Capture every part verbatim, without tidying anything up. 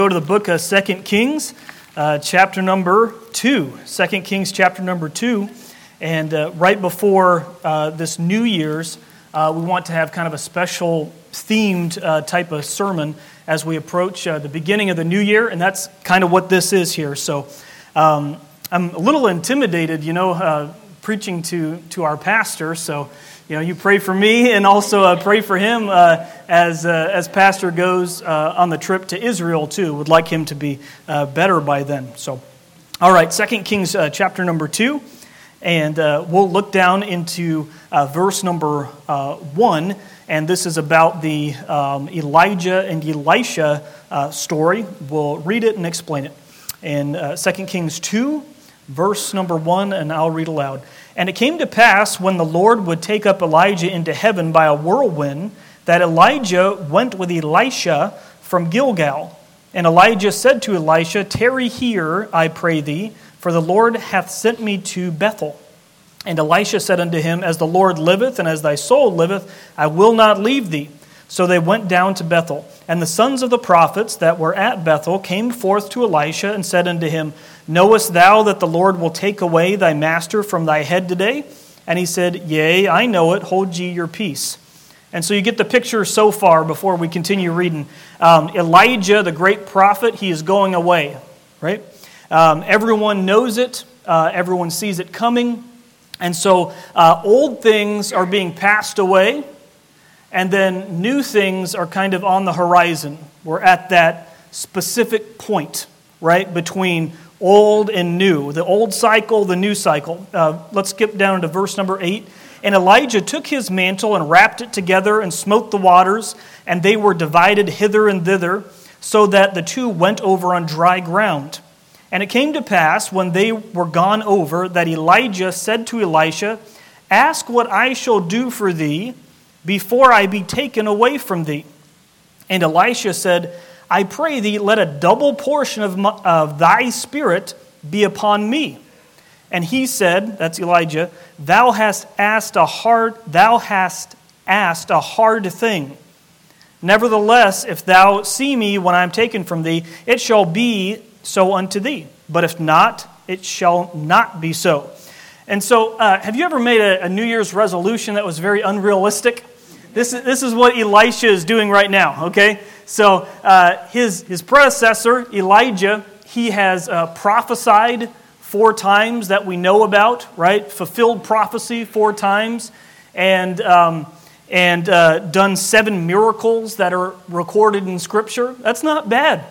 Go to the book of Second Kings, uh, chapter number two. Second Kings, chapter number two. And uh, right before uh, this New Year's, uh, we want to have kind of a special themed uh, type of sermon as we approach uh, the beginning of the new year. And that's kind of what this is here. So um, I'm a little intimidated, you know, uh, preaching to, to our pastor. So, you know, you pray for me and also uh, pray for him uh, as uh, as pastor goes uh, on the trip to Israel too. Would like him to be uh, better by then. So, all right, Second Kings uh, chapter number two, and uh, we'll look down into uh, verse number uh, one, and this is about the um, Elijah and Elisha uh, story. We'll read it and explain it. In uh, Second Kings two, verse number one, and I'll read aloud. And it came to pass, when the Lord would take up Elijah into heaven by a whirlwind, that Elijah went with Elisha from Gilgal. And Elijah said to Elisha, Tarry here, I pray thee, for the Lord hath sent me to Bethel. And Elisha said unto him, As the Lord liveth, and as thy soul liveth, I will not leave thee. So they went down to Bethel. And the sons of the prophets that were at Bethel came forth to Elisha, and said unto him, Knowest thou that the Lord will take away thy master from thy head today? And he said, Yea, I know it, hold ye your peace. And so you get the picture so far before we continue reading. Um, Elijah, the great prophet, he is going away, right? Um, everyone knows it. Uh, everyone sees it coming. And so uh, old things are being passed away, and then new things are kind of on the horizon. We're at that specific point, right, between old and new, the old cycle, the new cycle. Uh, let's skip down to verse number eight. And Elijah took his mantle and wrapped it together and smote the waters, and they were divided hither and thither, so that the two went over on dry ground. And it came to pass, when they were gone over, that Elijah said to Elisha, Ask what I shall do for thee before I be taken away from thee. And Elisha said, I pray thee, let a double portion of, my, of thy spirit be upon me. And he said, that's Elijah, Thou hast asked a hard, thou hast asked a hard thing. Nevertheless, if thou see me when I am taken from thee, it shall be so unto thee. But if not, it shall not be so. And so, uh, have you ever made a, a New Year's resolution that was very unrealistic? This is, this is what Elisha is doing right now, okay? So uh, his, his predecessor, Elijah, he has uh, prophesied four times that we know about, right? Fulfilled prophecy four times, and um, and uh, done seven miracles that are recorded in Scripture. That's not bad,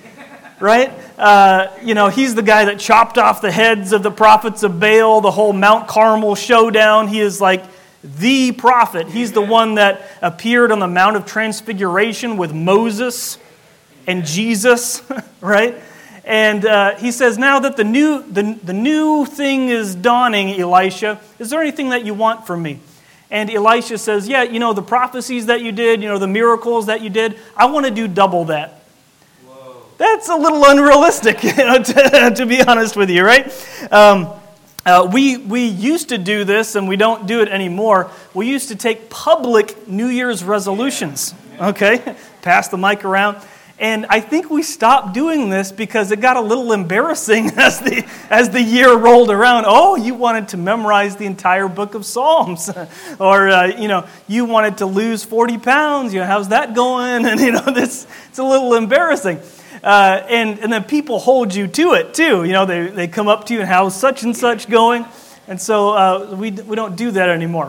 right? Uh, you know, he's the guy that chopped off the heads of the prophets of Baal, the whole Mount Carmel showdown. He is like the prophet. He's the one that appeared on the Mount of Transfiguration with Moses and Jesus, right? And uh, he says, now that the new the, the new thing is dawning, Elisha, is there anything that you want from me? And Elisha says, yeah, you know, the prophecies that you did, you know, the miracles that you did, I want to do double that. Whoa. That's a little unrealistic, you know, to, to be honest with you, right? Um, Uh, we we used to do this, and we don't do it anymore. We used to take public New Year's resolutions, okay? Pass the mic around. And I think we stopped doing this because it got a little embarrassing as the as the year rolled around. Oh, you wanted to memorize the entire book of Psalms. Or, uh, you know, you wanted to lose forty pounds. You know, how's that going? And, you know, this it's a little embarrassing. Uh, and, and then people hold you to it, too. You know, they, they come up to you and how's such and such going? And so uh, we we don't do that anymore.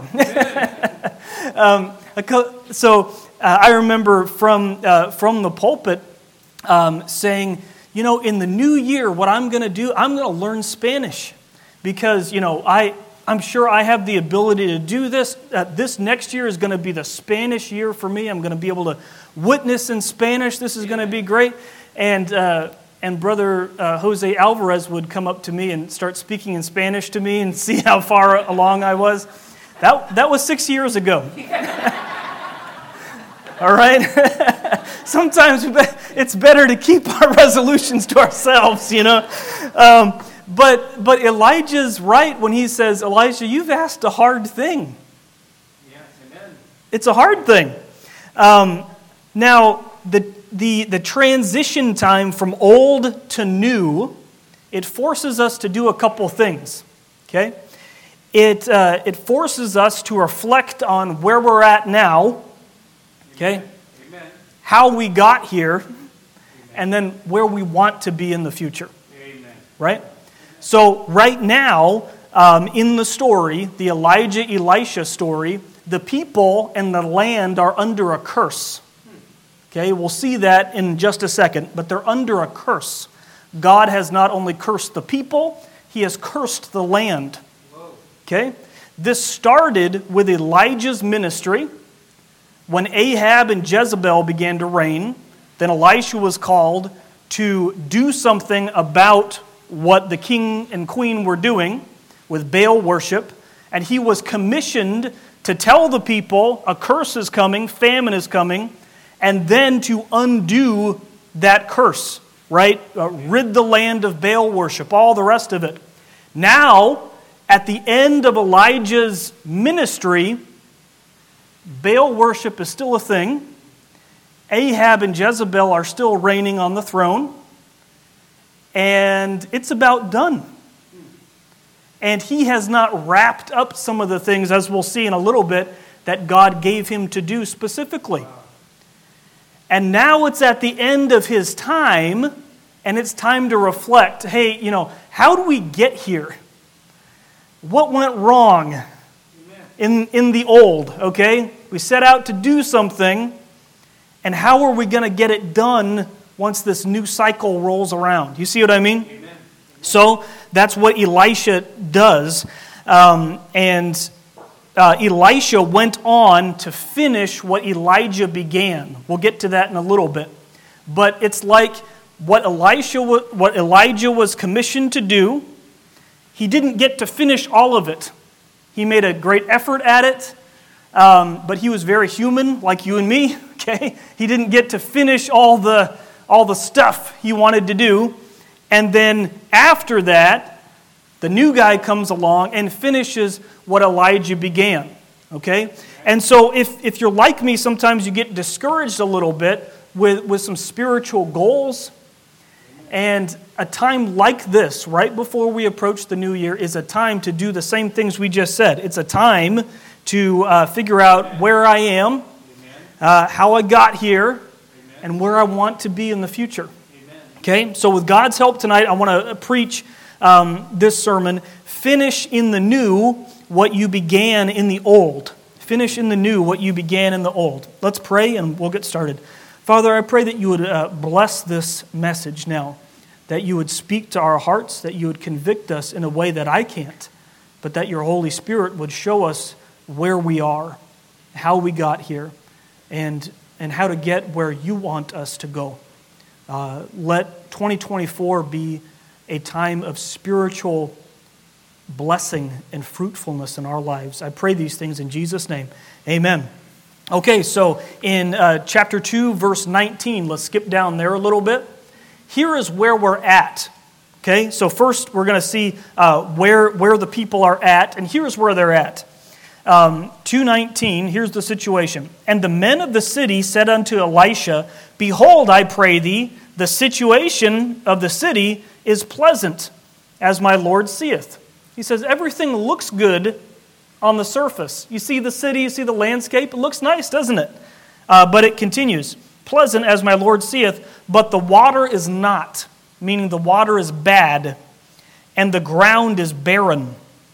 um, so uh, I remember from, uh, from the pulpit um, saying, you know, in the new year, what I'm going to do, I'm going to learn Spanish. Because, you know, I, I'm sure I have the ability to do this. Uh, this next year is going to be the Spanish year for me. I'm going to be able to witness in Spanish. This is going to be great. And uh, and Brother uh, Jose Alvarez would come up to me and start speaking in Spanish to me and see how far along I was. That that was six years ago. All right? Sometimes it's better to keep our resolutions to ourselves, you know. Um, but but Elijah's right when he says, Elijah, you've asked a hard thing. Yes, amen. It's a hard thing. Um, now, the the, the transition time from old to new, it forces us to do a couple things, okay? It, uh, it forces us to reflect on where we're at now, okay? Amen. How we got here, Amen. And then where we want to be in the future, Amen. Right? So right now, um, in the story, the Elijah-Elisha story, the people and the land are under a curse. Okay, we'll see that in just a second, but they're under a curse. God has not only cursed the people, He has cursed the land. Okay? This started with Elijah's ministry. When Ahab and Jezebel began to reign, then Elisha was called to do something about what the king and queen were doing with Baal worship, and he was commissioned to tell the people a curse is coming, famine is coming, and then to undo that curse, right? Uh, rid the land of Baal worship, all the rest of it. Now, at the end of Elijah's ministry, Baal worship is still a thing. Ahab and Jezebel are still reigning on the throne. And it's about done. And he has not wrapped up some of the things, as we'll see in a little bit, that God gave him to do specifically. And now it's at the end of his time, and it's time to reflect. Hey, you know, how do we get here? What went wrong in, in the old, okay? We set out to do something, and how are we going to get it done once this new cycle rolls around? You see what I mean? Amen. So that's what Elisha does. Um, and uh, Elisha went on to finish what Elijah began. We'll get to that in a little bit. But it's like what Elisha, what Elijah was commissioned to do, he didn't get to finish all of it. He made a great effort at it, um, but he was very human, like you and me. Okay, he didn't get to finish all the all the stuff he wanted to do, and then after that, the new guy comes along and finishes what Elijah began. Okay, and so if if you're like me, sometimes you get discouraged a little bit with with some spiritual goals. And a time like this, right before we approach the new year, is a time to do the same things we just said. It's a time to uh, figure out where I am, uh, how I got here, and where I want to be in the future. Okay, so with God's help tonight, I want to preach um, this sermon, Finish in the New What You Began in the Old. Finish in the new what you began in the old. Let's pray and we'll get started. Father, I pray that you would uh, bless this message now, that you would speak to our hearts, that you would convict us in a way that I can't, but that your Holy Spirit would show us where we are, how we got here, and, and how to get where you want us to go. Uh, let twenty twenty-four be a time of spiritual blessing and fruitfulness in our lives. I pray these things in Jesus' name. Amen. Okay, so in uh, chapter two, verse nineteen, let's skip down there a little bit. Here is where we're at. Okay, so first we're going to see uh, where, where the people are at, and here's where they're at. Um, two nineteen, here's the situation. And the men of the city said unto Elisha, Behold, I pray thee, the situation of the city is pleasant, as my Lord seeth. He says, everything looks good on the surface. You see the city, you see the landscape, it looks nice, doesn't it? Uh, but it continues, pleasant as my Lord seeth, but the water is not, meaning the water is bad, and the ground is barren.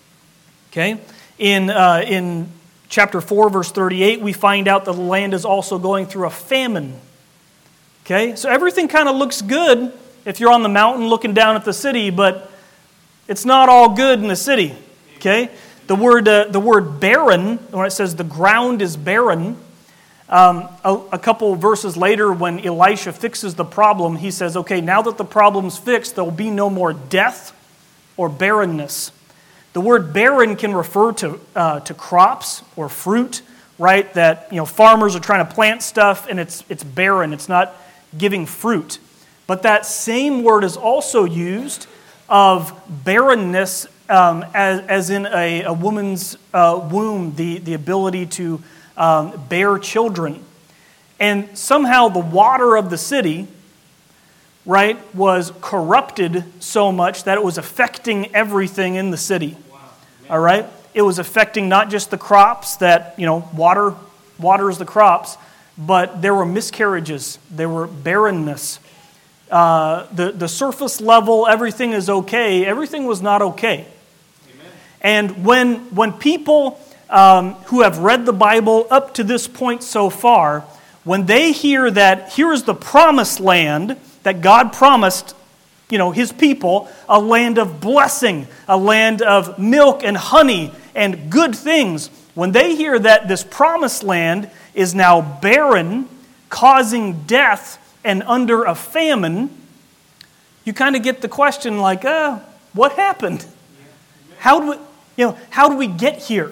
Okay? In, uh, in chapter four, verse thirty-eight, we find out that the land is also going through a famine. Okay? So everything kind of looks good if you're on the mountain looking down at the city, but it's not all good in the city. Okay? The word, uh, the word barren, when it says the ground is barren, um, a, a couple verses later when Elisha fixes the problem, he says, okay, now that the problem's fixed, there will be no more death or barrenness. The word barren can refer to uh, to crops or fruit, right? That, you know, farmers are trying to plant stuff and it's it's barren, it's not giving fruit. But that same word is also used of barrenness Um, as, as in a, a woman's uh, womb, the, the ability to um, bear children. And somehow the water of the city, right, was corrupted so much that it was affecting everything in the city. Wow. All right? It was affecting not just the crops that, you know, water waters the crops, but there were miscarriages, there were barrenness. Uh, the, the surface level, everything is okay. Everything was not okay. Amen. And when, when people um, who have read the Bible up to this point so far, when they hear that here is the promised land that God promised, you know, His people, a land of blessing, a land of milk and honey and good things, when they hear that this promised land is now barren, causing death, and under a famine, you kind of get the question like, uh, what happened? How do we, you know, how do we get here?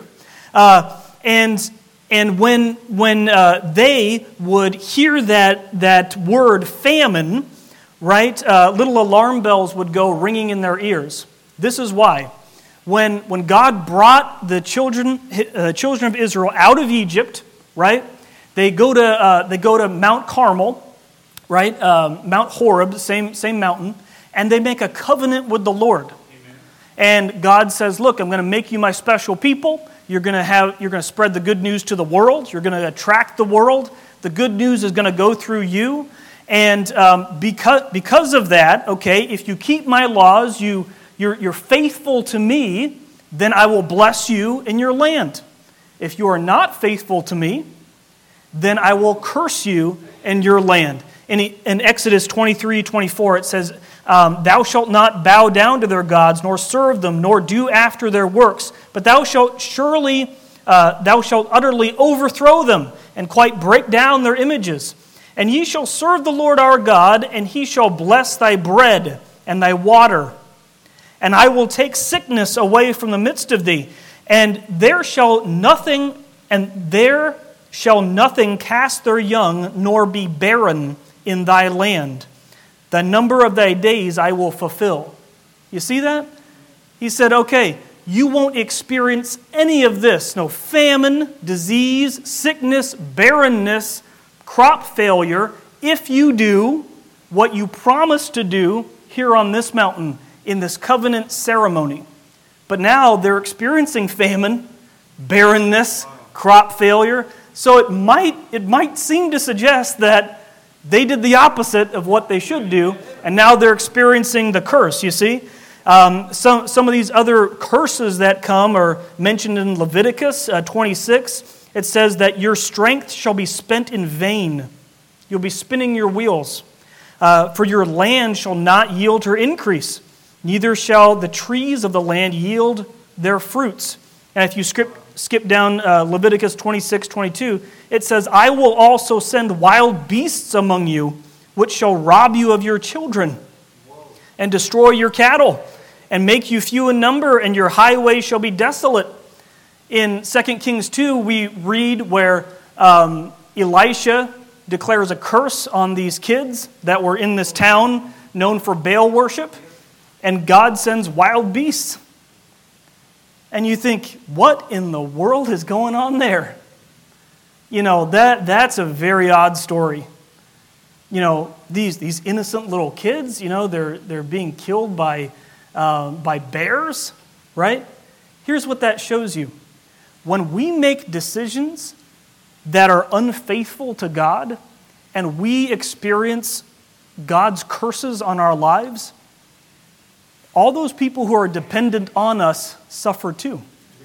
Uh, and and when when uh, they would hear that that word famine, right, uh, little alarm bells would go ringing in their ears. This is why. When when God brought the children uh, children of Israel out of Egypt, right, they go to uh, they go to Mount Carmel, right, um, Mount Horeb, same same mountain, and they make a covenant with the Lord. Amen. And God says, "Look, I'm going to make you my special people. You're going to have you're going to spread the good news to the world. You're going to attract the world. The good news is going to go through you, and um, because because of that, okay, if you keep my laws, you you're you're faithful to me, then I will bless you in your land. If you are not faithful to me, then I will curse you in your land." In, in Exodus twenty-three, twenty-four, it says, um, "Thou shalt not bow down to their gods, nor serve them, nor do after their works, but thou shalt surely, uh, thou shalt utterly overthrow them, and quite break down their images. And ye shall serve the Lord our God, and He shall bless thy bread and thy water. And I will take sickness away from the midst of thee, and there shall nothing, and there shall nothing cast their young, nor be barren in thy land. The number of thy days I will fulfill." You see that? He said, okay, you won't experience any of this. No famine, disease, sickness, barrenness, crop failure, if you do what you promised to do here on this mountain in this covenant ceremony. But now they're experiencing famine, barrenness, crop failure. So it might it might seem to suggest that they did the opposite of what they should do, and now they're experiencing the curse, you see? Um, some, some of these other curses that come are mentioned in Leviticus uh, twenty-six. It says that your strength shall be spent in vain. You'll be spinning your wheels. Uh, for your land shall not yield her increase, neither shall the trees of the land yield their fruits. And if you skip, skip down uh, Leviticus twenty-six, twenty-two, it says, "I will also send wild beasts among you, which shall rob you of your children, and destroy your cattle, and make you few in number, and your highways shall be desolate." In Second Kings two, we read where um, Elisha declares a curse on these kids that were in this town known for Baal worship, and God sends wild beasts. And you think, what in the world is going on there? You know, that that's a very odd story. You know, these these innocent little kids, you know, they're they're being killed by uh, by bears, right? Here's what that shows you. When we make decisions that are unfaithful to God, and we experience God's curses on our lives, all those people who are dependent on us suffer too.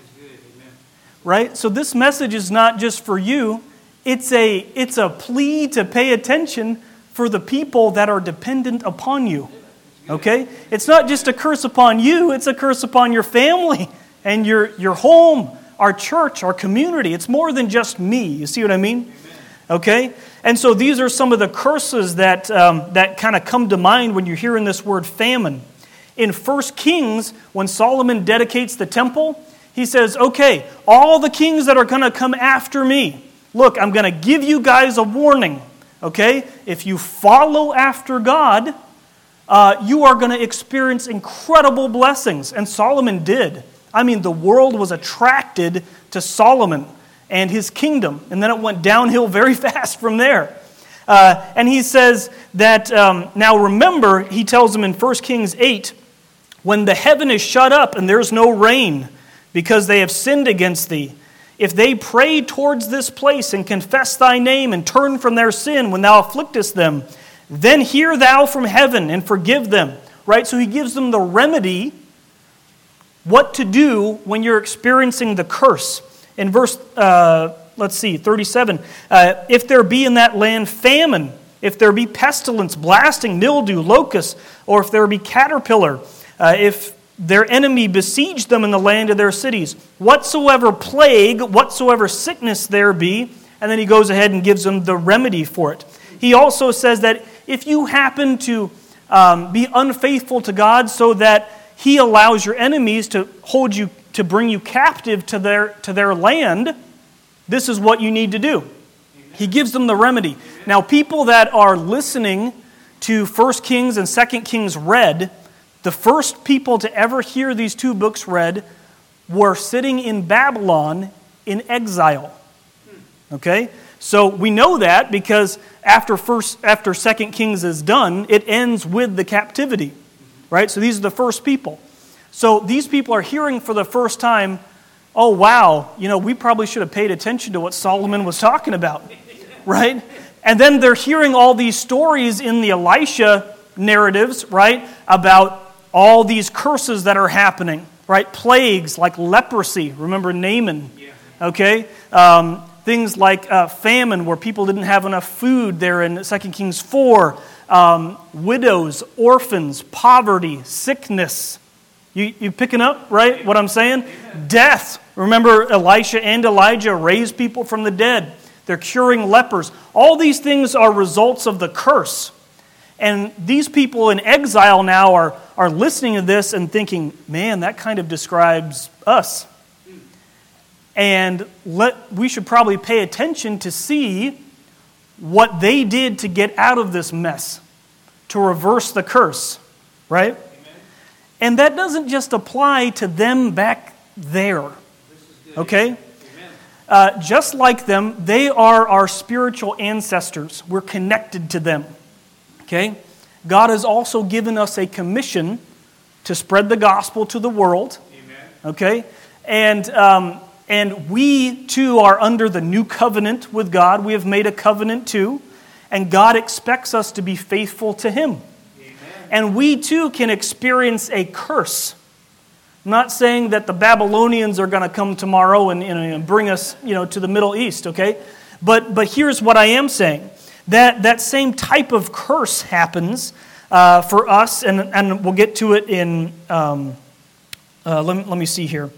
Right? So this message is not just for you. It's a, it's a plea to pay attention for the people that are dependent upon you. Okay? It's not just a curse upon you. It's a curse upon your family and your, your home, our church, our community. It's more than just me. You see what I mean? Okay? And so these are some of the curses that, um, that kind of come to mind when you're hearing this word famine. In First Kings, when Solomon dedicates the temple, he says, okay, all the kings that are going to come after me, look, I'm going to give you guys a warning, okay? If you follow after God, uh, you are going to experience incredible blessings. And Solomon did. I mean, the world was attracted to Solomon. and his kingdom. And then it went downhill very fast from there. Uh, and he says that, um, now remember, he tells them in First Kings eight, when the heaven is shut up and there's no rain because they have sinned against thee, if they pray towards this place and confess thy name and turn from their sin when thou afflictest them, then hear thou from heaven and forgive them. Right? So he gives them the remedy, what to do when you're experiencing the curse. In verse, uh, let's see, thirty-seven, uh, if there be in that land famine, if there be pestilence, blasting, mildew, locust, or if there be caterpillar, uh, if their enemy besiege them in the land of their cities, whatsoever plague, whatsoever sickness there be, and then he goes ahead and gives them the remedy for it. He also says that if you happen to um, be unfaithful to God so that he allows your enemies to hold you, to bring you captive to their, to their land, this is what you need to do. Amen. He gives them the remedy. Amen. Now, people that are listening to First Kings and Second Kings read, the first people to ever hear these two books read were sitting in Babylon in exile. Okay? So we know that because after first, after Second Kings is done, it ends with the captivity. Right? So these are the first people. So these people are hearing for the first time, oh wow, you know, we probably should have paid attention to what Solomon was talking about. Right? And then they're hearing all these stories in the Elisha narratives, right, about all these curses that are happening, right? Plagues like leprosy. Remember Naaman, okay? Um, things like uh, famine where people didn't have enough food there in Second Kings four. Um, widows, orphans, poverty, sickness. You, you picking up, right, what I'm saying? Death. Remember Elisha and Elijah raised people from the dead. They're curing lepers. All these things are results of the curse. And these people in exile now are, are listening to this and thinking, man, that kind of describes us. And let, we should probably pay attention to see what they did to get out of this mess, to reverse the curse, right? Amen. And that doesn't just apply to them back there, okay? Uh, just like them, they are our spiritual ancestors. We're connected to them. Okay? God has also given us a commission to spread the gospel to the world. Amen. Okay? And um, and we too are under the new covenant with God. We have made a covenant too. And God expects us to be faithful to Him. Amen. And we too can experience a curse. I'm not saying that the Babylonians are going to come tomorrow and, and bring us, you know, to the Middle East, okay? But but here's what I am saying. That that same type of curse happens uh, for us, and, and we'll get to it in, um, uh, let, me, let me see here.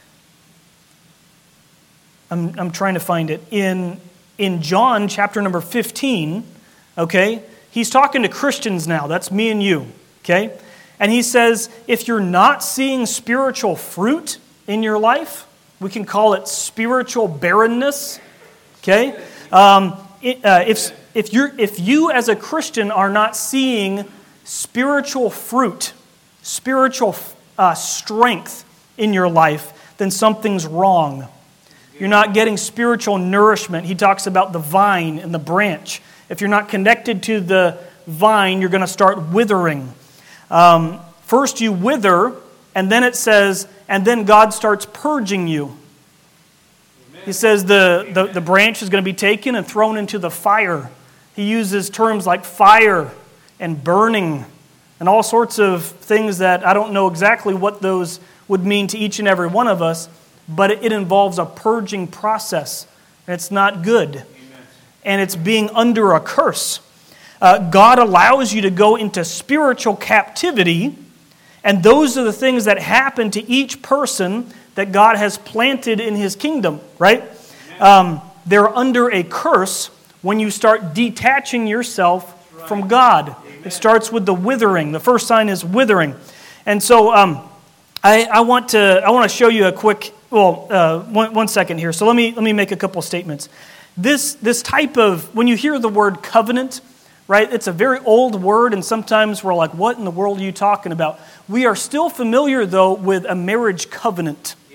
I'm I'm trying to find it. In, in John chapter number fifteen, okay, he's talking to Christians now. That's me and you, okay? And he says, if you're not seeing spiritual fruit in your life, we can call it spiritual barrenness, okay? Um, it, uh, if... If you're, if you as a Christian are not seeing spiritual fruit, spiritual uh, strength in your life, then something's wrong. You're not getting spiritual nourishment. He talks about the vine and the branch. If you're not connected to the vine, you're going to start withering. Um, first you wither, and then it says, and then God starts purging you. He says the, the, the branch is going to be taken and thrown into the fire. He uses terms like fire and burning and all sorts of things that I don't know exactly what those would mean to each and every one of us, but it involves a purging process. And it's not good. Amen. And it's being under a curse. Uh, God allows you to go into spiritual captivity, and those are the things that happen to each person that God has planted in His kingdom, right? Um, they're under a curse when you start detaching yourself right. from God. Amen. It starts with the withering. The first sign is withering. And so um, I, I want to I want to show you a quick, well, uh, one, one second here. So let me let me make a couple statements. This this type of, when you hear the word covenant, right, it's a very old word, and sometimes we're like, what in the world are you talking about? We are still familiar, though, with a marriage covenant. Yeah.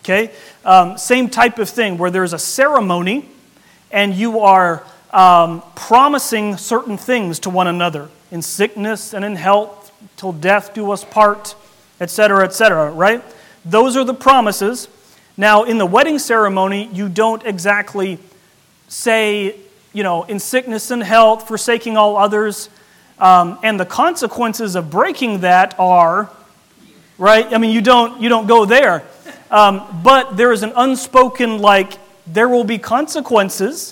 Okay? Um, same type of thing where there's a ceremony and you are um, promising certain things to one another in sickness and in health, till death do us part, et cetera, et cetera, right? Those are the promises. Now, in the wedding ceremony, you don't exactly say, you know, in sickness and health, forsaking all others, um, and the consequences of breaking that are, right? I mean, you don't you don't go there, um, but there is an unspoken, like, there will be consequences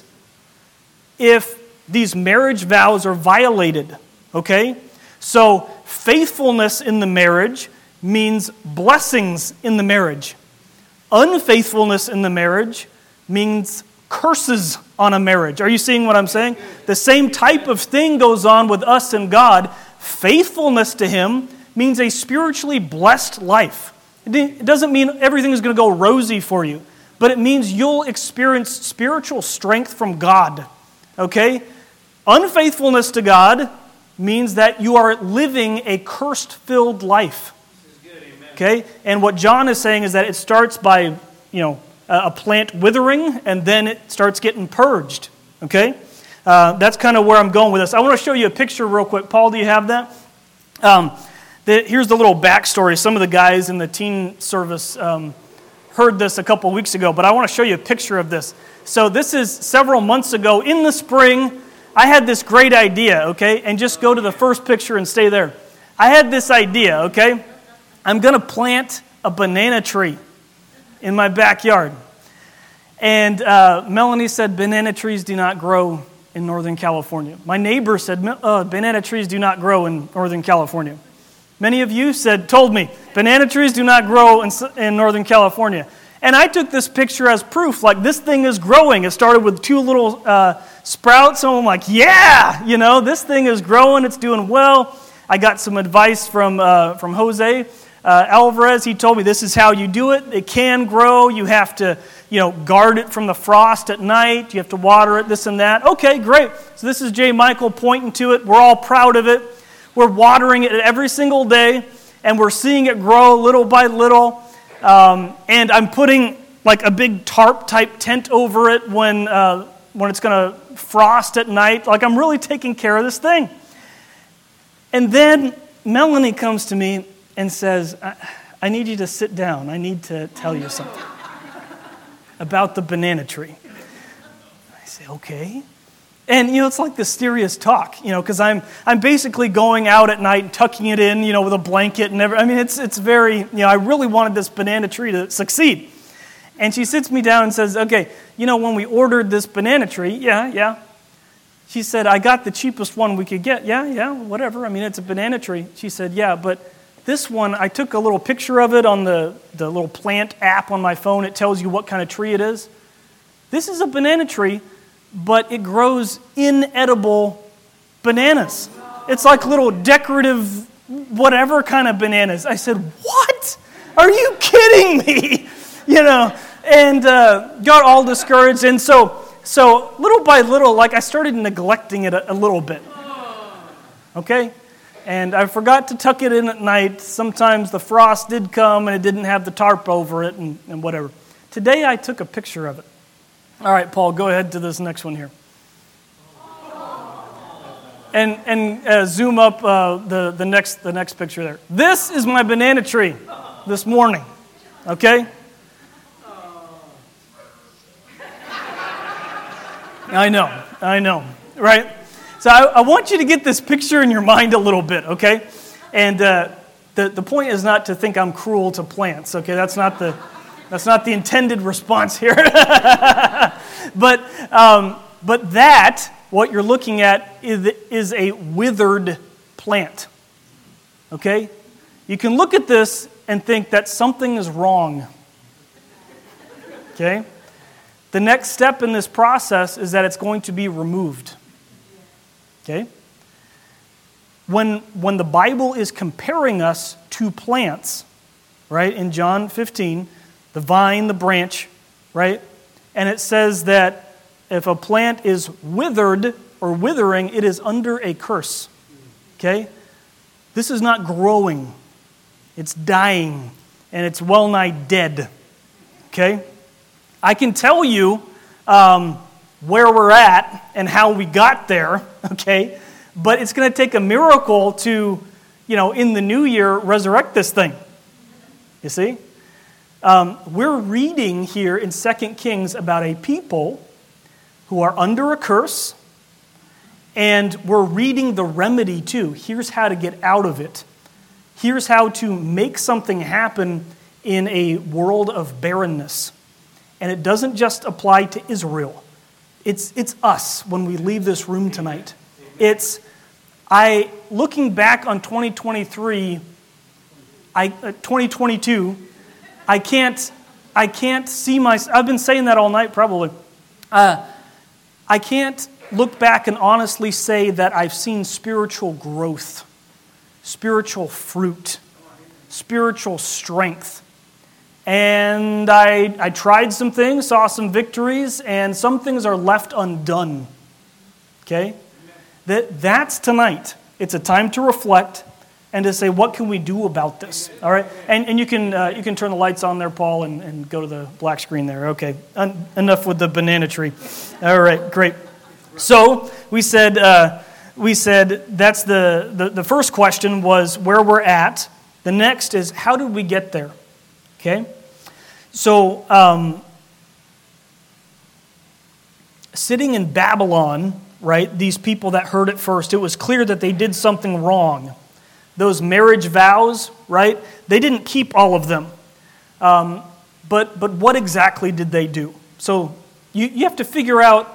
if these marriage vows are violated, okay? So faithfulness in the marriage means blessings in the marriage. Unfaithfulness in the marriage means curses on a marriage. Are you seeing what I'm saying? The same type of thing goes on with us and God. Faithfulness to Him means a spiritually blessed life. It doesn't mean everything is going to go rosy for you, but it means you'll experience spiritual strength from God. Okay? Unfaithfulness to God means that you are living a cursed-filled life. Okay? And what John is saying is that it starts by, you know, a plant withering, and then it starts getting purged. Okay? Uh, that's kind of where I'm going with this. I want to show you a picture real quick. Paul, do you have that? Um, the, here's the little backstory. Some of the guys in the teen service um, heard this a couple weeks ago, but I want to show you a picture of this. So this is several months ago in the spring. I had this great idea, okay? And just go to the first picture and stay there. I had this idea, okay? I'm going to plant a banana tree in my backyard. And uh, Melanie said, banana trees do not grow in Northern California. My neighbor said, uh, banana trees do not grow in Northern California. Many of you said, told me, banana trees do not grow in, in Northern California. And I took this picture as proof, like this thing is growing. It started with two little uh, sprouts, and I'm like, yeah, you know, this thing is growing, it's doing well. I got some advice from uh, from Jose uh, Alvarez. He told me this is how you do it. It can grow. You have to, you know, guard it from the frost at night. You have to water it, this and that. Okay, great. So this is J. Michael pointing to it. We're all proud of it. We're watering it every single day, and we're seeing it grow little by little. Um, and I'm putting like a big tarp type tent over it when uh, when it's going to frost at night. Like I'm really taking care of this thing. And then Melanie comes to me and says, I, I need you to sit down. I need to tell you something about the banana tree. I say, okay. And, you know, it's like the serious talk, you know, because I'm I'm basically going out at night and tucking it in, you know, with a blanket and everything. I mean, it's it's very, you know, I really wanted this banana tree to succeed. And she sits me down and says, okay, you know, when we ordered this banana tree, yeah, yeah. She said, I got the cheapest one we could get. Yeah, yeah, whatever. I mean, it's a banana tree. She said, yeah, but this one, I took a little picture of it on the, the little plant app on my phone. It tells you what kind of tree it is. This is a banana tree, but it grows inedible bananas. It's like little decorative whatever kind of bananas. I said, what? Are you kidding me? You know, and uh, got all discouraged. And so, so little by little, like I started neglecting it a, a little bit. Okay? And I forgot to tuck it in at night. Sometimes the frost did come and it didn't have the tarp over it and, and whatever. Today I took a picture of it. All right, Paul, go ahead to this next one here. And and uh, zoom up uh, the, the next the next picture there. This is my banana tree this morning. Okay? I know, I know, right? So I, I want you to get this picture in your mind a little bit, okay? And uh, the the point is not to think I'm cruel to plants, okay? That's not the that's not the intended response here. but um, but that what you're looking at is is a withered plant, okay? You can look at this and think that something is wrong, okay? The next step in this process is that it's going to be removed. Okay? When, when the Bible is comparing us to plants, right, in John fifteen, the vine, the branch, right, and it says that if a plant is withered or withering, it is under a curse. Okay? This is not growing. It's dying, and it's well nigh dead. okay? I can tell you um, where we're at and how we got there, okay? But it's going to take a miracle to, you know, in the new year, resurrect this thing. You see? Um, we're reading here in Second Kings about a people who are under a curse, and we're reading the remedy too. Here's how to get out of it. Here's how to make something happen in a world of barrenness. And it doesn't just apply to Israel. It's it's us when we leave this room tonight. It's, I, looking back on twenty twenty-three, I, uh, twenty twenty-two, I can't, I can't see my, I've been saying that all night probably. Uh, I can't look back and honestly say that I've seen spiritual growth, spiritual fruit, spiritual strength. And I, I tried some things, saw some victories, and some things are left undone. Okay? That, that's tonight. It's a time to reflect and to say, what can we do about this? All right? And and you can uh, you can turn the lights on there, Paul, and, and go to the black screen there. Okay. En- enough with the banana tree. All right, great. So we said uh, we said that's the, the the first question was where we're at. The next is how did we get there? Okay, so um, sitting in Babylon, right? These people that heard it first, it was clear that they did something wrong. Those marriage vows, right? They didn't keep all of them. Um, but but what exactly did they do? So you, you have to figure out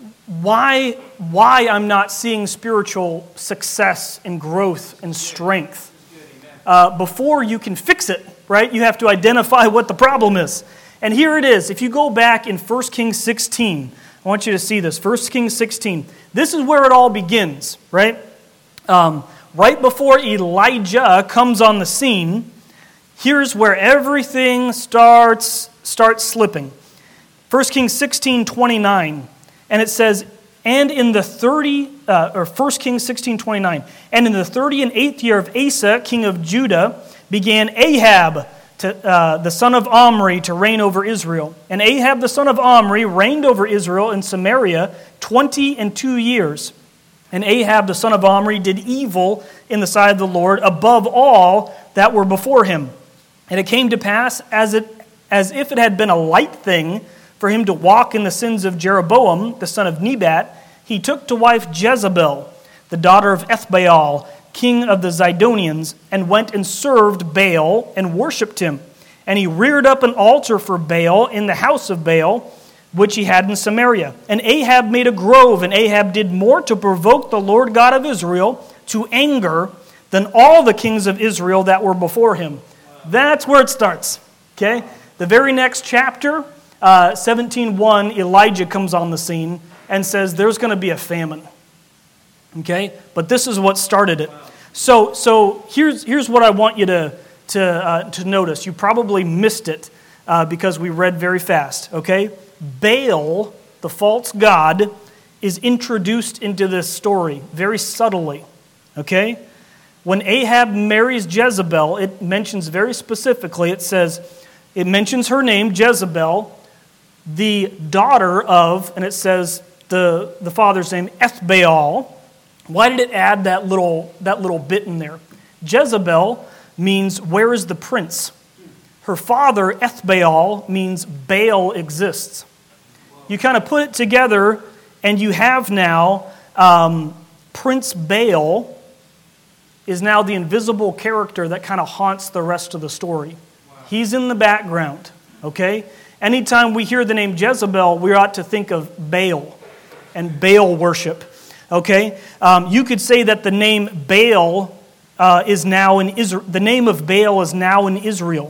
why why I'm not seeing spiritual success and growth and strength. Uh, before you can fix it, right? You have to identify what the problem is. And here it is. If you go back in First Kings sixteen, I want you to see this. First Kings sixteen. This is where it all begins, right? Um, right before Elijah comes on the scene, here's where everything starts starts slipping. First Kings sixteen twenty-nine, and it says, and in the thirty, uh, or First Kings sixteen twenty-nine, and in the thirty and eighth year of Asa, king of Judah, began Ahab, to, uh, the son of Omri, to reign over Israel. And Ahab, the son of Omri, reigned over Israel in Samaria twenty and two years. And Ahab, the son of Omri, did evil in the sight of the Lord above all that were before him. And it came to pass, as it as if it had been a light thing for him to walk in the sins of Jeroboam, the son of Nebat, he took to wife Jezebel, the daughter of Ethbaal, king of the Zidonians, and went and served Baal and worshipped him. And he reared up an altar for Baal in the house of Baal, which he had in Samaria. And Ahab made a grove, and Ahab did more to provoke the Lord God of Israel to anger than all the kings of Israel that were before him. That's where it starts. Okay? The very next chapter, uh, seventeen one, Elijah comes on the scene and says there's going to be a famine. Okay? But this is what started it. So so here's here's what I want you to to uh, to notice. You probably missed it uh, because we read very fast. Okay? Baal, the false god, is introduced into this story very subtly. Okay? When Ahab marries Jezebel, it mentions very specifically, it says, it mentions her name, Jezebel, the daughter of, and it says the, the father's name, Ethbaal. Why did it add that little that little bit in there? Jezebel means, where is the prince? Her father, Ethbaal, means Baal exists. You kind of put it together, and you have now um, Prince Baal is now the invisible character that kind of haunts the rest of the story. Wow. He's in the background, okay? Anytime we hear the name Jezebel, we ought to think of Baal and Baal worship. Okay, um, you could say that the name Baal uh, is now in Israel. The name of Baal is now in Israel.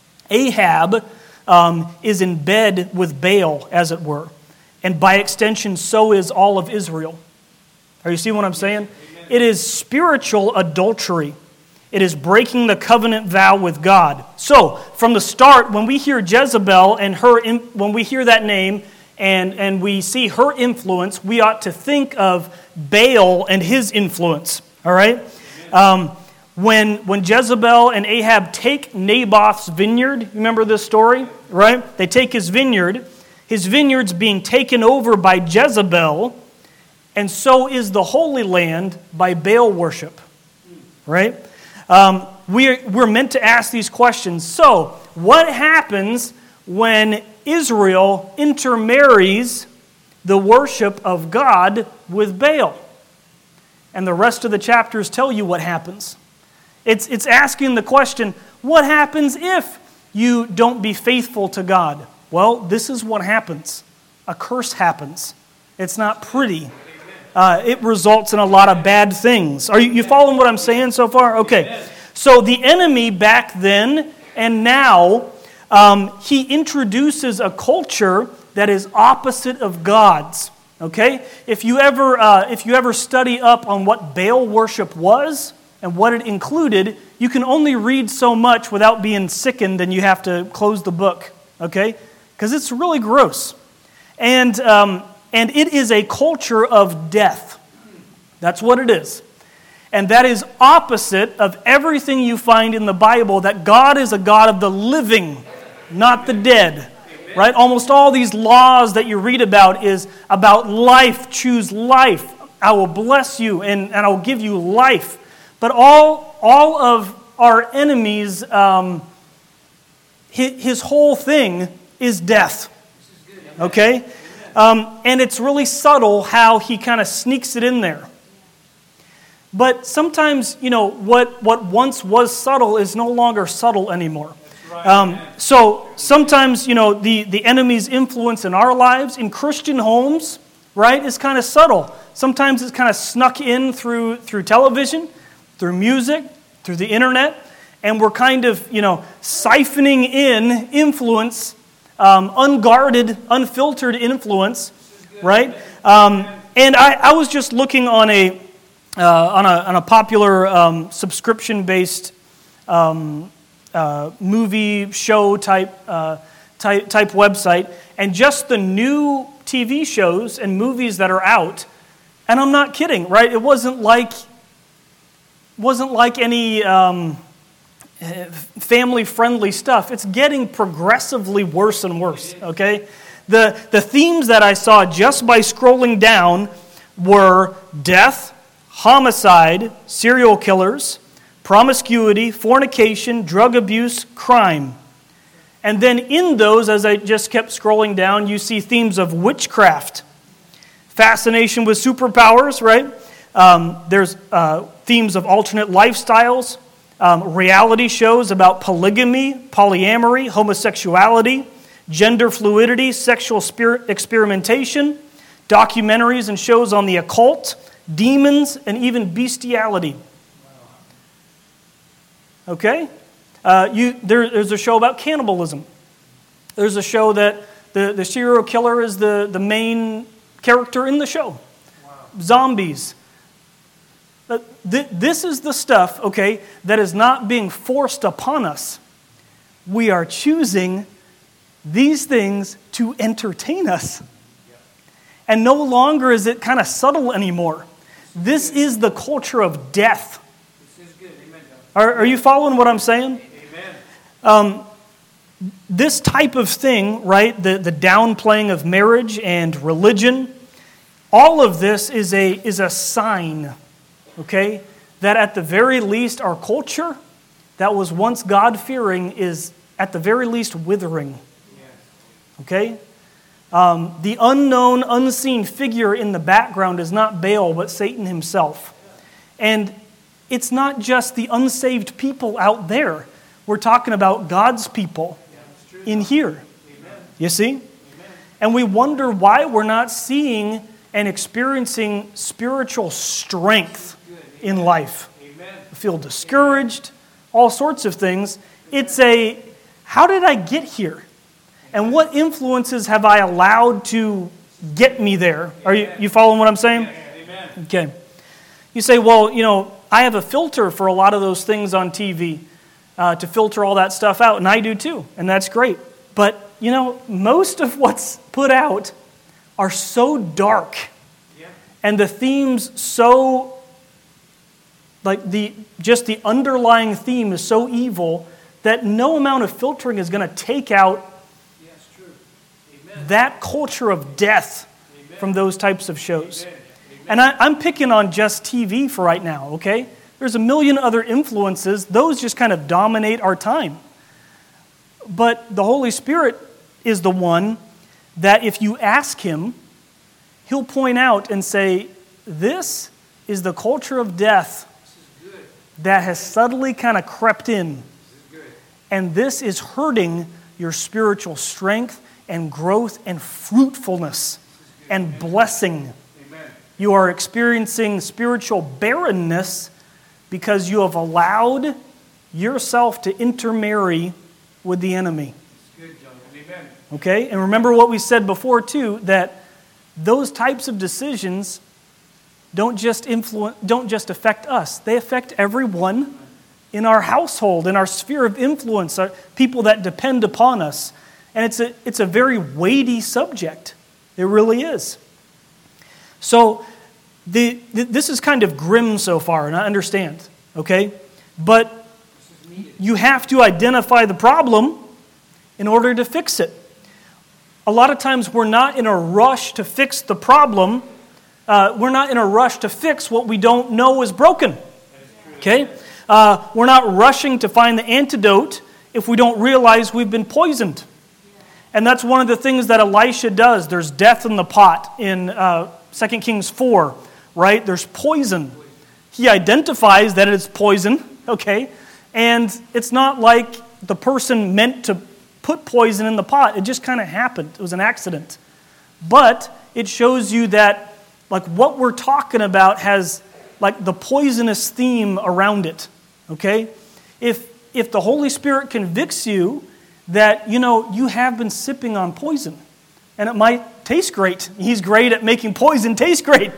Ahab um, is in bed with Baal, as it were, and by extension, so is all of Israel. Are you seeing what I'm saying? Amen. It is spiritual adultery. It is breaking the covenant vow with God. So, from the start, when we hear Jezebel and her, when we hear that name, and, and we see her influence, we ought to think of Baal and his influence. All right? Um, when, when Jezebel and Ahab take Naboth's vineyard, you remember this story, right? They take his vineyard. His vineyard's being taken over by Jezebel, and so is the Holy Land by Baal worship, right? Um, we're, we're meant to ask these questions. So, what happens when Israel intermarries the worship of God with Baal? And the rest of the chapters tell you what happens. It's, it's asking the question, what happens if you don't be faithful to God? Well, this is what happens. A curse happens. It's not pretty. Uh, it results in a lot of bad things. Are you, you following what I'm saying so far? Okay. So the enemy back then and now, um, he introduces a culture that is opposite of God's. Okay? If you ever uh, if you ever study up on what Baal worship was and what it included, you can only read so much without being sickened, and you have to close the book. Okay? Because it's really gross. And um, and it is a culture of death. That's what it is. And that is opposite of everything you find in the Bible, that God is a God of the living, not the dead. Right? Almost all these laws that you read about is about life. Choose life. I will bless you and, and I will give you life. But all, all of our enemies, um, his, his whole thing is death. Okay? Um, and it's really subtle how he kind of sneaks it in there. But sometimes, you know, what, what once was subtle is no longer subtle anymore. Um, so sometimes, you know, the, the enemy's influence in our lives, in Christian homes, right, is kind of subtle. Sometimes it's kind of snuck in through through television, through music, through the internet, and we're kind of, you know, siphoning in influence, um, unguarded, unfiltered influence, right? Um, and I, I was just looking on a uh, on a on a popular um, subscription-based um Uh, movie show type, uh, type type website, and just the new T V shows and movies that are out, and I'm not kidding, right? It wasn't like wasn't like any um, family friendly stuff. It's getting progressively worse and worse. Okay, the the themes that I saw just by scrolling down were death, homicide, serial killers, promiscuity, fornication, drug abuse, crime. And then in those, as I just kept scrolling down, you see themes of witchcraft, fascination with superpowers, right? Um, there's uh, themes of alternate lifestyles, um, reality shows about polygamy, polyamory, homosexuality, gender fluidity, sexual spirit experimentation, documentaries and shows on the occult, demons, and even bestiality. Okay? Uh, you, there, there's a show about cannibalism. There's a show that the, the serial killer is the, the main character in the show. Wow. Zombies. Uh, th- this is the stuff, okay, that is not being forced upon us. We are choosing these things to entertain us. And no longer is it kind of subtle anymore. This is the culture of death. Are, are you following what I'm saying? Amen. Um, this type of thing, right, the, the downplaying of marriage and religion, all of this is a, is a sign, okay, that at the very least our culture that was once God-fearing is at the very least withering. Okay? Um, the unknown, unseen figure in the background is not Baal, but Satan himself. And it's not just the unsaved people out there. We're talking about God's people in here. You see? And we wonder why we're not seeing and experiencing spiritual strength in life. We feel discouraged, all sorts of things. It's a, how did I get here? And what influences have I allowed to get me there? Are you, you following what I'm saying? Okay. You say, well, you know, I have a filter for a lot of those things on T V uh, to filter all that stuff out, and I do too, and that's great. But, you know, most of what's put out are so dark, yeah. and the themes so Like the just the underlying theme is so evil that no amount of filtering is going to take out yes, true. Amen. that culture of death Amen. From those types of shows. Amen. Amen. And I, I'm picking on just T V for right now, okay? There's a million other influences. Those just kind of dominate our time. But the Holy Spirit is the one that if you ask Him, He'll point out and say, this is the culture of death that has subtly kind of crept in. And this is hurting your spiritual strength and growth and fruitfulness and blessing. Amen. You are experiencing spiritual barrenness because you have allowed yourself to intermarry with the enemy. It's good, John. Amen. Okay? And remember what we said before too, that those types of decisions don't just influence, don't just affect us. They affect everyone in our household, in our sphere of influence, our people that depend upon us. And it's a, it's a very weighty subject. It really is. So the, the this is kind of grim so far, and I understand, okay? But you have to identify the problem in order to fix it. A lot of times we're not in a rush to fix the problem. Uh, we're not in a rush to fix what we don't know is broken. Okay? Uh, we're not rushing to find the antidote if we don't realize we've been poisoned. And that's one of the things that Elisha does. There's death in the pot in uh, Second Kings four, right? There's poison. He identifies that it's poison, okay? And it's not like the person meant to put poison in the pot. It just kind of happened. It was an accident. But it shows you that like what we're talking about has like the poisonous theme around it, okay? If if the Holy Spirit convicts you that, you know, you have been sipping on poison, and it might taste great. He's great at making poison taste great.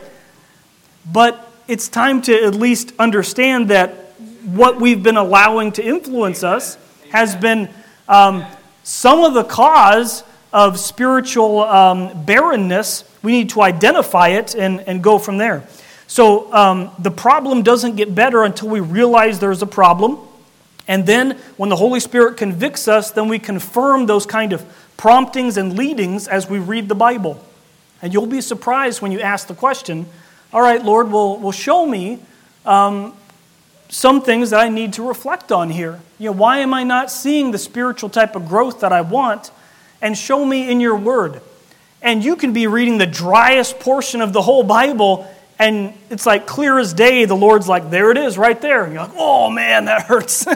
But it's time to at least understand that what we've been allowing to influence us has been um, some of the cause of spiritual um, barrenness. We need to identify it and, and go from there. So um, the problem doesn't get better until we realize there's a problem. And then when the Holy Spirit convicts us, then we confirm those kind of promptings and leadings as we read the Bible. And you'll be surprised when you ask the question, all right, Lord, well, well show me um, some things that I need to reflect on here. You know, why am I not seeing the spiritual type of growth that I want? And show me in your word. And you can be reading the driest portion of the whole Bible, and it's like clear as day. The Lord's like, there it is, right there. And you're like, oh man, that hurts.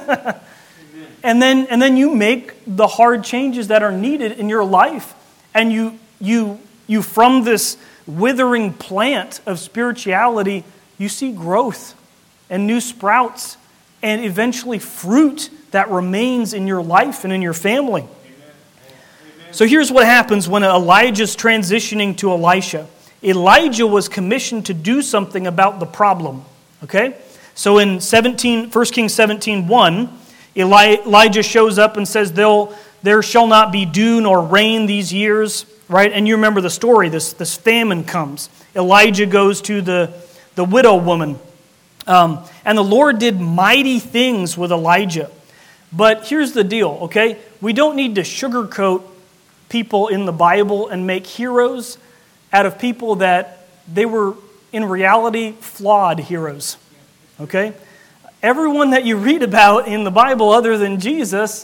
and then, and then you make the hard changes that are needed in your life, and you, you, you from this withering plant of spirituality, you see growth and new sprouts, and eventually fruit that remains in your life and in your family. So here's what happens when Elijah's transitioning to Elisha. Elijah was commissioned to do something about the problem. Okay? So in seventeen, First Kings seventeen one, Eli, Elijah shows up and says, There'll, there shall not be dew nor rain these years. Right? And you remember the story. This, this famine comes. Elijah goes to the, the widow woman. Um, and the Lord did mighty things with Elijah. But here's the deal, okay? We don't need to sugarcoat people in the Bible and make heroes out of people that they were in reality flawed heroes. Okay? Everyone that you read about in the Bible other than Jesus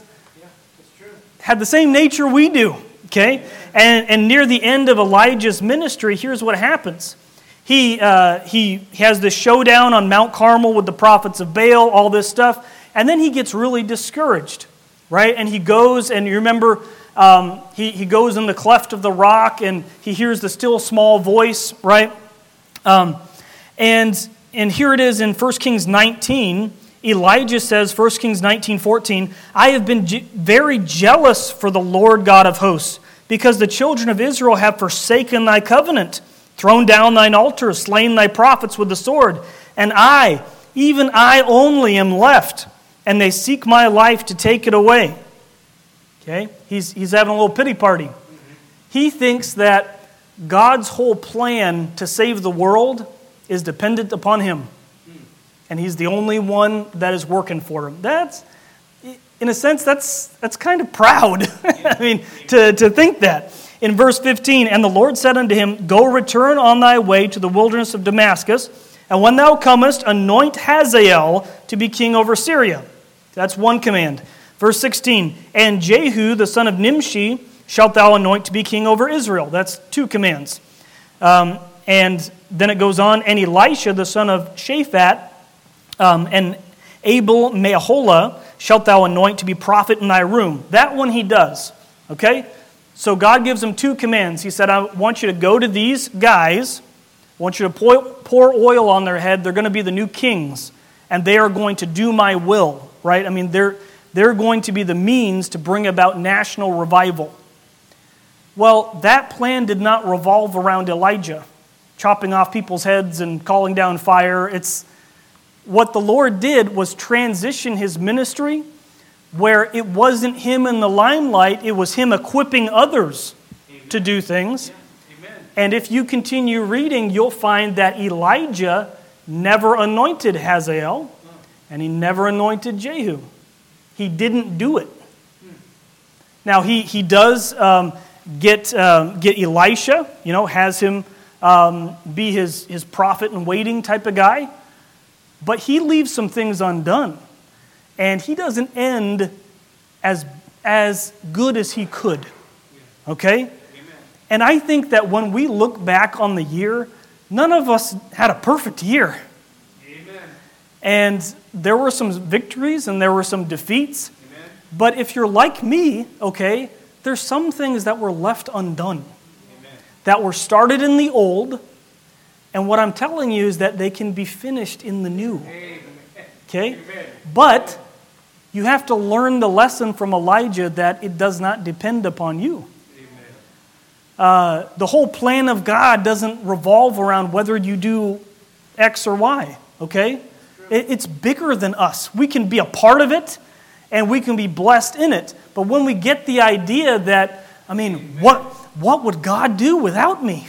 had the same nature we do. Okay? And, and near the end of Elijah's ministry, here's what happens. He, uh, he has this showdown on Mount Carmel with the prophets of Baal, all this stuff, and then he gets really discouraged. Right? And he goes, and you remember, Um, he, he goes in the cleft of the rock and he hears the still small voice, right? Um, and and here it is in First Kings nineteen. Elijah says, First Kings nineteen fourteen, I have been je- very jealous for the Lord God of hosts, because the children of Israel have forsaken thy covenant, thrown down thine altars, slain thy prophets with the sword. And I, even I only am left, and they seek my life to take it away. Okay, he's he's having a little pity party. He thinks that God's whole plan to save the world is dependent upon him. and he's the only one that is working for him. That's, in a sense, that's that's kind of proud. I mean, to, to think that. In verse fifteen, and the Lord said unto him, Go return on thy way to the wilderness of Damascus, and when thou comest, anoint Hazael to be king over Syria. That's one command. Verse sixteen, and Jehu, the son of Nimshi, shalt thou anoint to be king over Israel. That's two commands. Um, and then it goes on, and Elisha, the son of Shaphat, um, and Abel Meholah, shalt thou anoint to be prophet in thy room. That one he does. Okay? So God gives him two commands. He said, I want you to go to these guys. I want you to pour, pour oil on their head. They're going to be the new kings. And they are going to do my will. Right? I mean, they're, they're going to be the means to bring about national revival. Well, that plan did not revolve around Elijah, chopping off people's heads and calling down fire. It's what the Lord did was transition his ministry where it wasn't him in the limelight, it was him equipping others Amen. To do things. Yeah. And if you continue reading, you'll find that Elijah never anointed Hazael, oh. and he never anointed Jehu. He didn't do it. Hmm. Now, he, he does um, get, um, get Elisha, you know, has him um, be his, his prophet in waiting type of guy, but he leaves some things undone. And he doesn't end as, as good as he could. Okay? Amen. And I think that when we look back on the year, none of us had a perfect year. Amen. And there were some victories and there were some defeats. Amen. But if you're like me, okay, there's some things that were left undone. Amen. That were started in the old. And what I'm telling you is that they can be finished in the new. Amen. Okay? Amen. But you have to learn the lesson from Elijah that it does not depend upon you. Uh, the whole plan of God doesn't revolve around whether you do X or Y, okay? It, it's bigger than us. We can be a part of it, and we can be blessed in it. But when we get the idea that, I mean, what what would God do without me?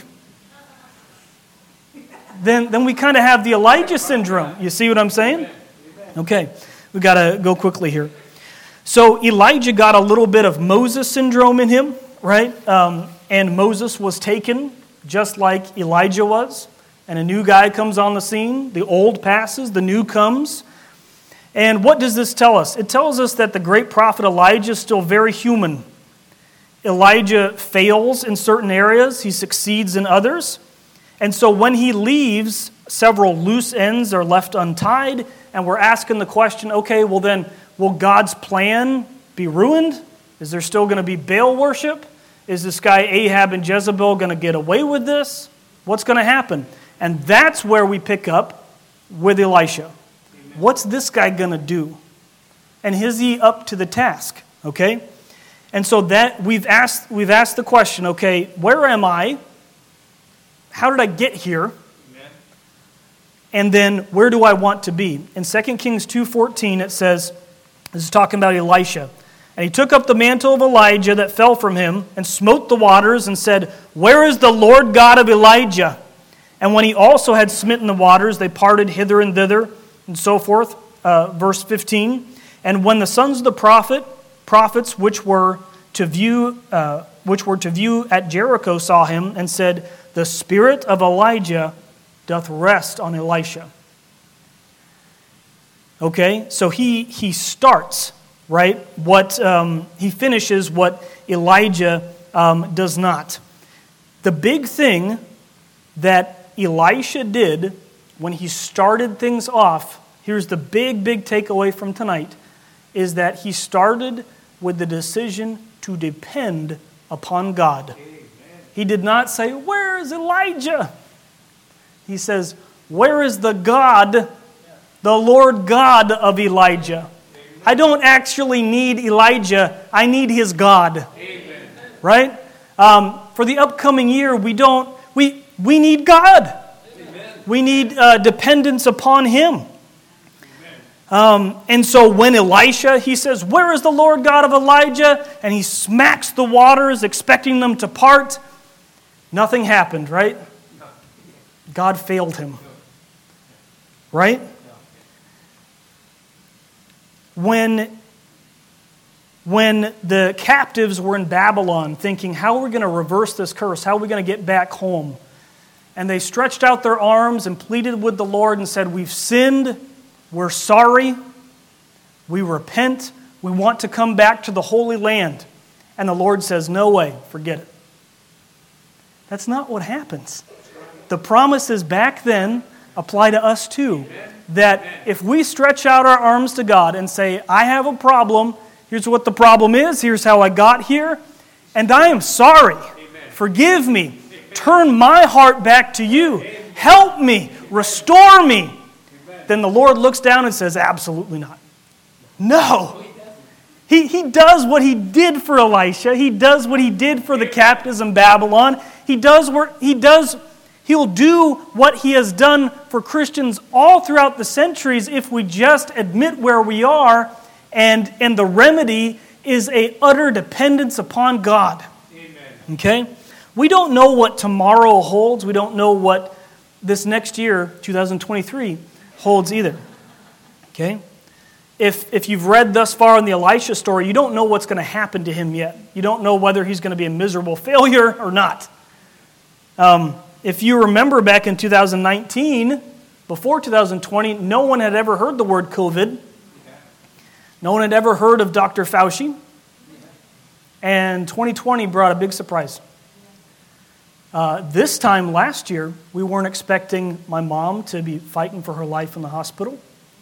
Then, then we kind of have the Elijah syndrome. You see what I'm saying? Okay. We've got to go quickly here. So Elijah got a little bit of Moses syndrome in him, right? Um, and Moses was taken just like Elijah was. And a new guy comes on the scene. The old passes, the new comes. And what does this tell us? It tells us that the great prophet Elijah is still very human. Elijah fails in certain areas. He succeeds in others. And so when he leaves, several loose ends are left untied. And we're asking the question, okay, well then, will God's plan be ruined? Is there still going to be Baal worship? Is this guy Ahab and Jezebel going to get away with this? What's going to happen? And that's where we pick up with Elisha. Amen. What's this guy going to do? And is he up to the task? Okay? And so that we've asked we've asked the question, okay, where am I? How did I get here? And then, where do I want to be? In Second Kings two fourteen, it says, this is talking about Elisha. And he took up the mantle of Elijah that fell from him and smote the waters and said, Where is the Lord God of Elijah? And when he also had smitten the waters, they parted hither and thither, and so forth. Uh, verse fifteen. And when the sons of the prophet, prophets which were to view, uh, which were to view at Jericho saw him, and said, The spirit of Elijah doth rest on Elisha. Okay, so he he starts, right, what um, he finishes what Elijah um, does not. The big thing that Elisha did when he started things off, here's the big, big takeaway from tonight, is that he started with the decision to depend upon God. Amen. He did not say, Where is Elijah? He says, Where is the God, the Lord God of Elijah? I don't actually need Elijah. I need his God. Amen. Right? Um, for the upcoming year, we don't, we, we need God. Amen. We need uh, dependence upon him. Um, and so when Elisha, he says, Where is the Lord God of Elijah? And he smacks the waters, expecting them to part. Nothing happened, right? God failed him. Right? when, when the captives were in Babylon thinking, how are we going to reverse this curse? How are we going to get back home? And they stretched out their arms and pleaded with the Lord and said, we've sinned, we're sorry, we repent, we want to come back to the Holy Land. And the Lord says, no way, forget it. That's not what happens. The promises back then apply to us too. That if we stretch out our arms to God and say, I have a problem, here's what the problem is, here's how I got here, and I am sorry, forgive me, turn my heart back to you, help me, restore me, then the Lord looks down and says, absolutely not. No. He, he does what he did for Elisha. He does what he did for the captives in Babylon. He does what he does. He'll do what he has done for Christians all throughout the centuries if we just admit where we are, and, and the remedy is a utter dependence upon God. Amen. Okay? We don't know what tomorrow holds. We don't know what this next year, two thousand twenty-three, holds either. Okay? If, if you've read thus far in the Elisha story, you don't know what's going to happen to him yet. You don't know whether he's going to be a miserable failure or not. Um, if you remember back in two thousand nineteen, before two thousand twenty, no one had ever heard the word COVID. No one had ever heard of Doctor Fauci. And twenty twenty brought a big surprise. Uh, this time last year, we weren't expecting my mom to be fighting for her life in the hospital.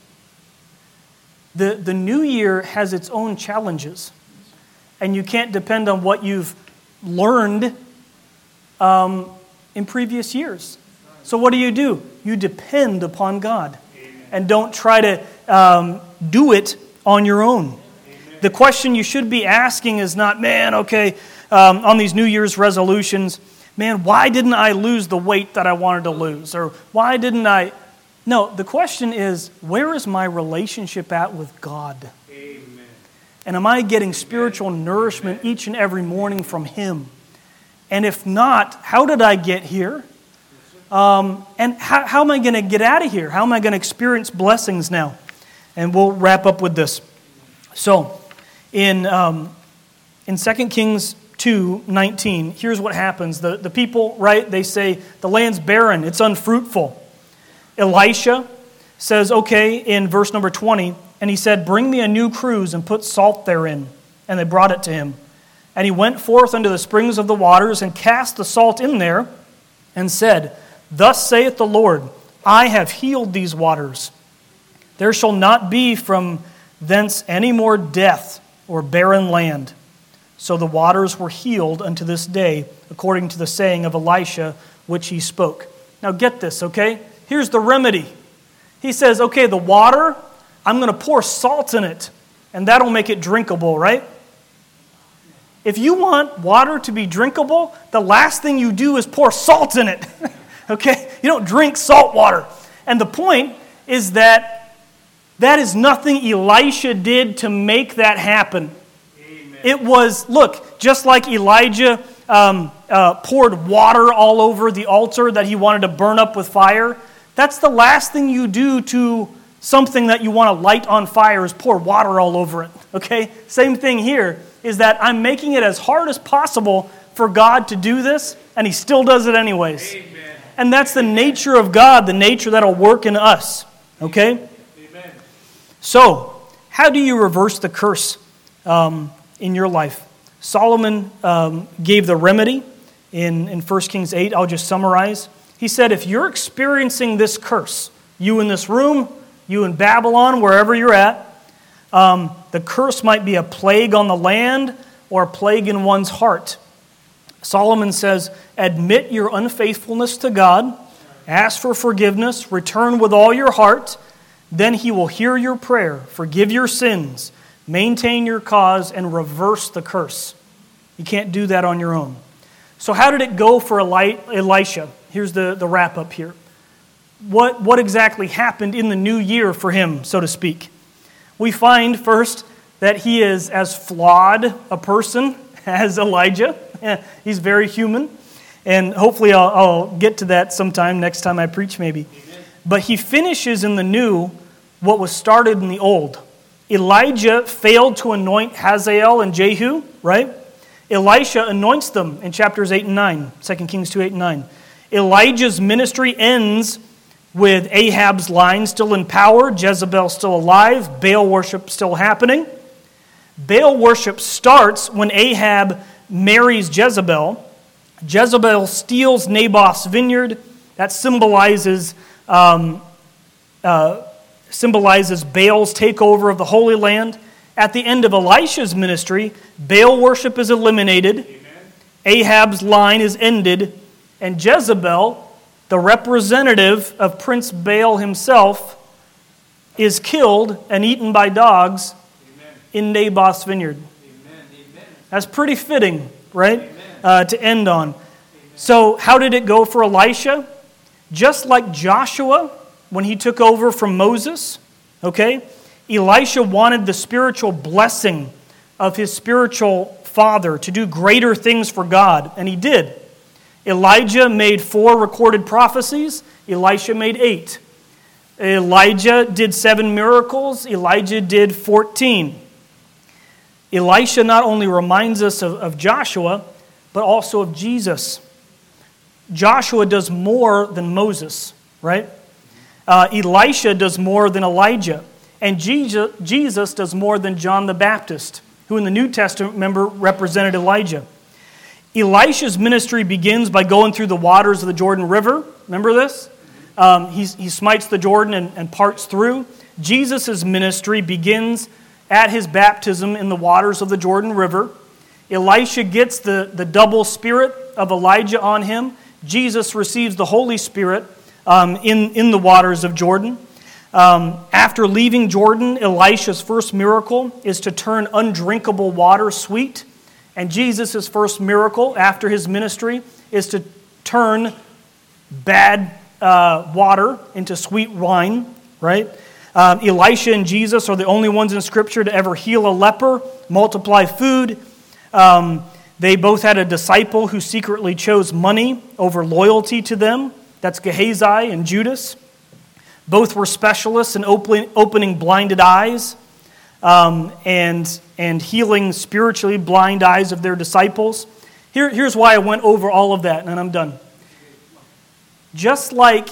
The, the new year has its own challenges, and you can't depend on what you've learned um, in previous years. So what do you do? You depend upon God, and don't try to um, do it on your own. The question you should be asking is not, man, okay, um, on these New Year's resolutions, man, why didn't I lose the weight that I wanted to lose? Or why didn't I... No, the question is, where is my relationship at with God? Amen. And am I getting spiritual nourishment Amen. Each and every morning from Him? And if not, how did I get here? Um, and how, how am I going to get out of here? How am I going to experience blessings now? And we'll wrap up with this. So, in um, in Second Kings two nineteen, here's what happens. The, the people, right, they say, the land's barren, it's unfruitful. Elisha says, okay, in verse number twenty, and he said, bring me a new cruse and put salt therein. And they brought it to him. And he went forth unto the springs of the waters and cast the salt in there and said, thus saith the Lord, I have healed these waters. There shall not be from thence any more death or barren land. So the waters were healed unto this day, according to the saying of Elisha, which he spoke. Now get this, okay? Here's the remedy. He says, okay, the water, I'm going to pour salt in it, and that'll make it drinkable, right? If you want water to be drinkable, the last thing you do is pour salt in it, okay? You don't drink salt water. And the point is that that is nothing Elisha did to make that happen. Amen. It was, look, just like Elijah um, uh, poured water all over the altar that he wanted to burn up with fire, that's the last thing you do to something that you want to light on fire is pour water all over it, okay? Same thing here is that I'm making it as hard as possible for God to do this, and He still does it anyways. Amen. And that's the nature of God, the nature that'll work in us, okay? Amen. So, how do you reverse the curse um, in your life? Solomon um, gave the remedy in, in First Kings eight. I'll just summarize. He said, if you're experiencing this curse, you in this room, you in Babylon, wherever you're at, um, the curse might be a plague on the land or a plague in one's heart. Solomon says, admit your unfaithfulness to God, ask for forgiveness, return with all your heart, then He will hear your prayer, forgive your sins, maintain your cause, and reverse the curse. You can't do that on your own. So how did it go for Eli- Elisha? Here's the, the wrap up here. What, what exactly happened in the new year for him, so to speak? We find first that he is as flawed a person as Elijah. He's very human. And hopefully I'll, I'll get to that sometime, next time I preach maybe. Amen. But he finishes in the new what was started in the old. Elijah failed to anoint Hazael and Jehu, right? Elisha anoints them in chapters eight and nine, Second Kings two, eight and nine. Elijah's ministry ends with Ahab's line still in power, Jezebel still alive, Baal worship still happening. Baal worship starts when Ahab marries Jezebel. Jezebel steals Naboth's vineyard. That symbolizes um, uh, symbolizes Baal's takeover of the Holy Land. At the end of Elisha's ministry, Baal worship is eliminated. Amen. Ahab's line is ended. And Jezebel, the representative of Prince Baal himself, is killed and eaten by dogs Amen. In Naboth's vineyard. Amen. Amen. That's pretty fitting, right, uh, to end on. Amen. So how did it go for Elisha? Just like Joshua, when he took over from Moses, okay, Elisha wanted the spiritual blessing of his spiritual father to do greater things for God, and he did. Elijah made four recorded prophecies. Elisha made eight. Elijah did seven miracles. Elijah did fourteen. Elisha not only reminds us of, of Joshua, but also of Jesus. Joshua does more than Moses, right? Uh, Elisha does more than Elijah. And Jesus, Jesus does more than John the Baptist, who in the New Testament, remember, represented Elijah. Elisha's ministry begins by going through the waters of the Jordan River. Remember this? Um, he, he smites the Jordan and, and parts through. Jesus' ministry begins at his baptism in the waters of the Jordan River. Elisha gets the, the double spirit of Elijah on him. Jesus receives the Holy Spirit um, in, in the waters of Jordan. Um, after leaving Jordan, Elisha's first miracle is to turn undrinkable water sweet. And Jesus' first miracle after his ministry is to turn bad uh, water into sweet wine, right? Um, Elisha and Jesus are the only ones in Scripture to ever heal a leper, multiply food. Um, they both had a disciple who secretly chose money over loyalty to them. That's Gehazi and Judas. Both were specialists in opening, opening blinded eyes um, and, and healing spiritually blind eyes of their disciples. Here, here's why I went over all of that, and I'm done. Just like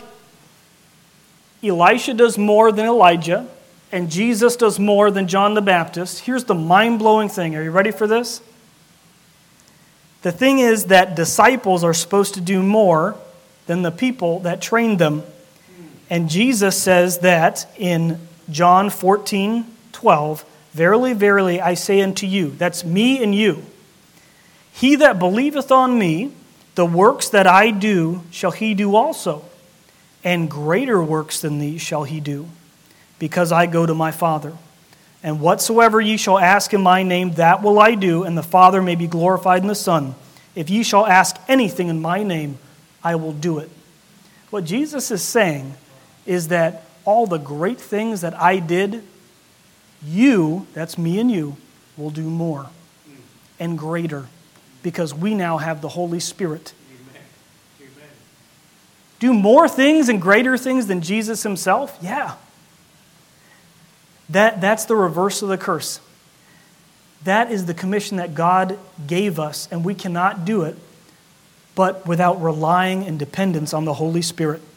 Elisha does more than Elijah, and Jesus does more than John the Baptist, here's the mind-blowing thing. Are you ready for this? The thing is that disciples are supposed to do more than the people that trained them. And Jesus says that in John fourteen twelve, "Verily, verily, I say unto you," that's me and you, "he that believeth on me, the works that I do shall he do also, and greater works than these shall he do, because I go to my Father. And whatsoever ye shall ask in my name, that will I do, and the Father may be glorified in the Son. If ye shall ask anything in my name, I will do it." What Jesus is saying is that all the great things that I did, you, that's me and you, will do more and greater, because we now have the Holy Spirit. Amen. Amen. Do more things and greater things than Jesus himself? Yeah. That, that's the reverse of the curse. That is the commission that God gave us, and we cannot do it but without relying and dependence on the Holy Spirit.